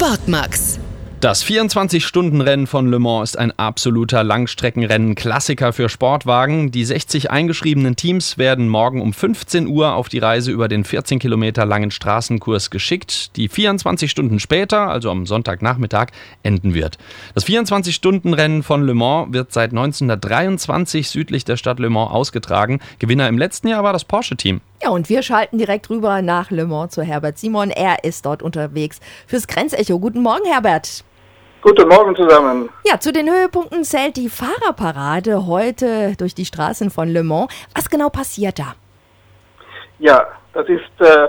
Sportmax. Das 24-Stunden-Rennen von Le Mans ist ein absoluter Langstreckenrennen-Klassiker für Sportwagen. Die 60 eingeschriebenen Teams werden morgen um 15 Uhr auf die Reise über den 14 Kilometer langen Straßenkurs geschickt, die 24 Stunden später, also am Sonntagnachmittag, enden wird. Das 24-Stunden-Rennen von Le Mans wird seit 1923 südlich der Stadt Le Mans ausgetragen. Gewinner im letzten Jahr war das Porsche-Team. Ja, und wir schalten direkt rüber nach Le Mans zu Herbert Simon. Er ist dort unterwegs fürs Grenzecho. Guten Morgen, Herbert. Guten Morgen zusammen. Ja, zu den Höhepunkten zählt die Fahrerparade heute durch die Straßen von Le Mans. Was genau passiert da? Ja, das ist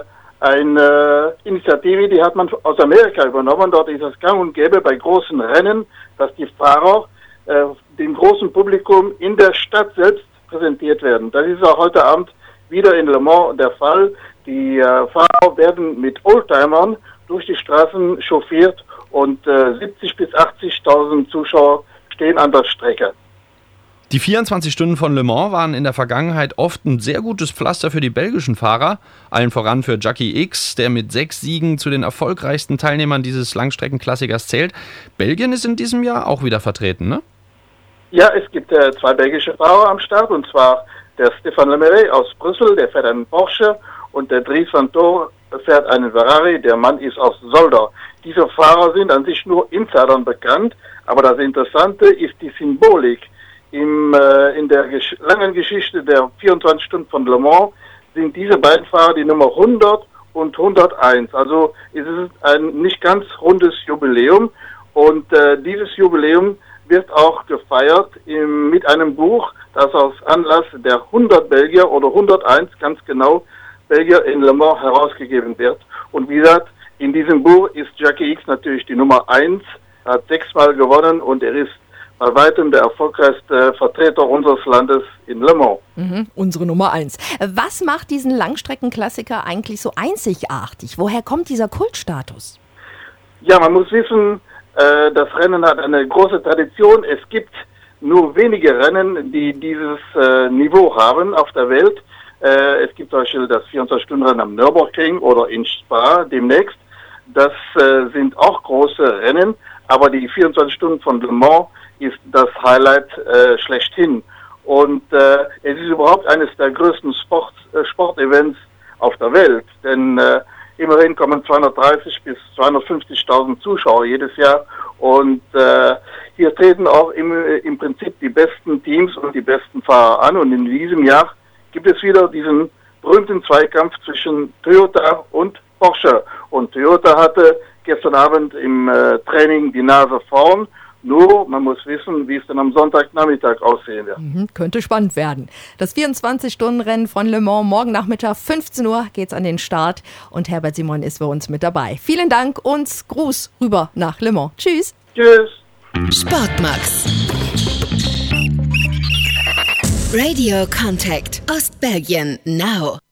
eine Initiative, die hat man aus Amerika übernommen. Dort ist es gang und gäbe bei großen Rennen, dass die Fahrer dem großen Publikum in der Stadt selbst präsentiert werden. Das ist auch heute Abend wieder in Le Mans der Fall. Die Fahrer werden mit Oldtimern durch die Straßen chauffiert und 70.000 bis 80.000 Zuschauer stehen an der Strecke. Die 24 Stunden von Le Mans waren in der Vergangenheit oft ein sehr gutes Pflaster für die belgischen Fahrer, allen voran für Jacky Ickx, der mit 6 Siegen zu den erfolgreichsten Teilnehmern dieses Langstreckenklassikers zählt. Belgien ist in diesem Jahr auch wieder vertreten, ne? Ja, es gibt 2 belgische Fahrer am Start, und zwar der Stéphane Le Meret aus Brüssel, der fährt einen Porsche, und der Dries Vanthoor fährt einen Ferrari, der Mann ist aus Zolder. Diese Fahrer sind an sich nur Insidern bekannt, aber das Interessante ist die Symbolik. In der langen Geschichte der 24 Stunden von Le Mans sind diese beiden Fahrer die Nummer 100 und 101. Also es ist ein nicht ganz rundes Jubiläum, und dieses Jubiläum wird auch gefeiert mit einem Buch, das aus Anlass der 100 Belgier oder 101 ganz genau Belgier in Le Mans herausgegeben wird. Und wie gesagt, in diesem Buch ist Jacky Ickx natürlich die Nummer 1, hat 6-mal gewonnen, und er ist bei weitem der erfolgreichste Vertreter unseres Landes in Le Mans. Unsere Nummer 1. Was macht diesen Langstreckenklassiker eigentlich so einzigartig? Woher kommt dieser Kultstatus? Ja, man muss wissen, das Rennen hat eine große Tradition. Es gibt nur wenige Rennen, die dieses Niveau haben auf der Welt. Es gibt zum Beispiel das 24-Stunden-Rennen am Nürburgring oder in Spa demnächst. Das sind auch große Rennen, aber die 24 Stunden von Le Mans ist das Highlight schlechthin. Und es ist überhaupt eines der größten Sportevents auf der Welt, denn immerhin kommen 230.000 bis 250.000 Zuschauer jedes Jahr, und hier treten auch im Prinzip die besten Teams und die besten Fahrer an, und in diesem Jahr gibt es wieder diesen berühmten Zweikampf zwischen Toyota und Porsche. Und Toyota hatte gestern Abend im Training die Nase vorn. Nur, man muss wissen, wie es dann am Sonntagnachmittag aussehen wird. Könnte spannend werden. Das 24-Stunden-Rennen von Le Mans, morgen Nachmittag 15 Uhr geht's an den Start, und Herbert Simon ist für uns mit dabei. Vielen Dank und Gruß rüber nach Le Mans. Tschüss. Tschüss. Sportmax. Radio Contact, Ostbelgien, now.